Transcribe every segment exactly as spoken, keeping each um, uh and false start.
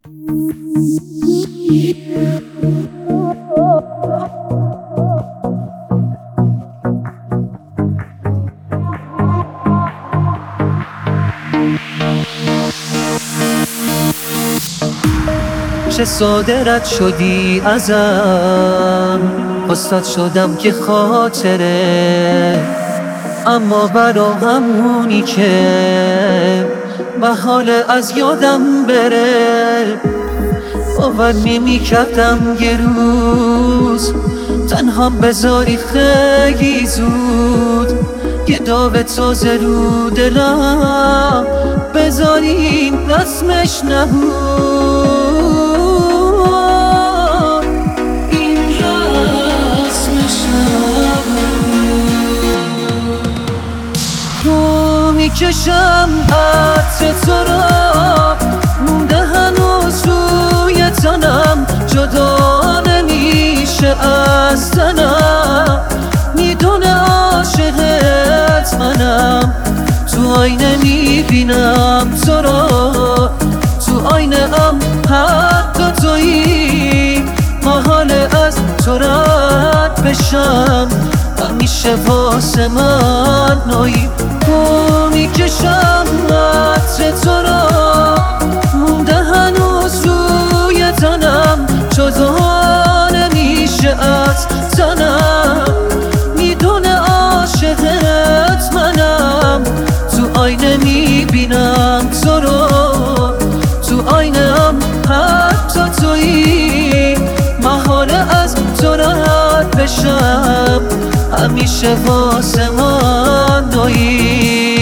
چه ساده رد شدی ازم، استاد شدم که خاطره، اما برا همونی که محاله از یادم بره. باور نمی کردم یه روز تنهام بذاری خیلی زود، یه داغ تازه رو دلم بذاریم رسمش نبود. این رسمش نبود. تو میکشم عطر تو را، مونده هنوز روی تنم، جدا نمیشه از تنم. میدونه عاشقت منم، تو آینه میبینم تو را، تو آینه ام حتی تویی. محاله از تو رد بشم، همیشه واسه من نایی. تو میکشم عطر تو را، مونده هنوز روی تنم، جدا نمیشه از تنم. میدونه عاشقت منم، تو آینه میبینم تو رو، تو آینه ام حتی تویی. محاله از تو رد بشم، همیشه واسه من نایی.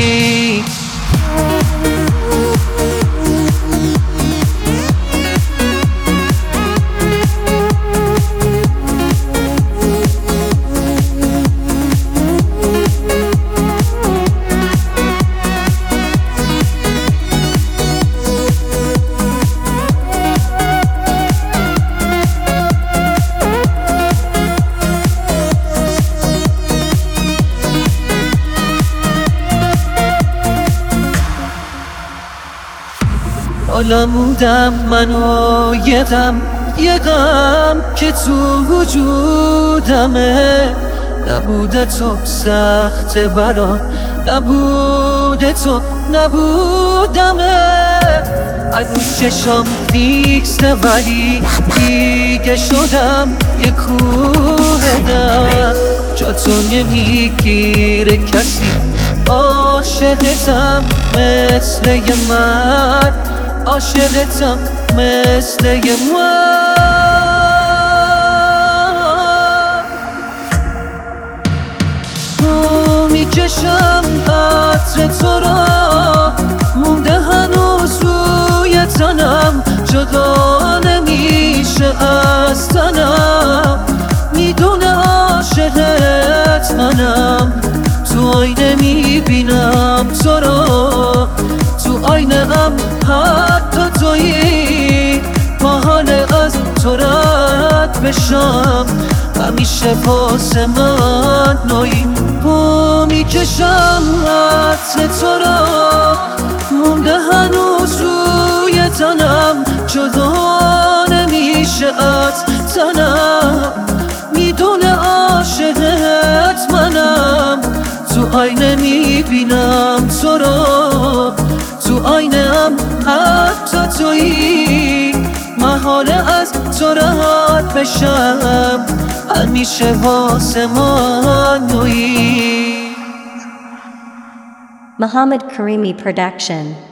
آلمودم منو یه غم، یه غم که تو وجودمه. نبوده تو سخت برام، نبوده تو نبودمه. هنوز چشم نیسته ولی دیگه شدم یه کوه دم. جا تو نمیگیره کسی، عاشقتم مثل یه مرد، عاشقتم مثل یه مرد. تو میکشم عطر تو را، مونده هنوز روی تنم، جدا نمیشه از تنم. میدونه عاشقت منم، تو آینه میبینم تو را، تو آینه ام حتی تویی. محاله از تو رد بشم، همیشه واسه من نایی. تو میکشم عطر تو را، مونده هنوز روی تنم، جدا نمیشه از تنم. میدونه عاشقت منم، تو آینه میبینم تو را، تو آینه ام حتی تویی. محاله از تو رد بشم، همیشه واسه من نایی. Muhammad Karimi Production.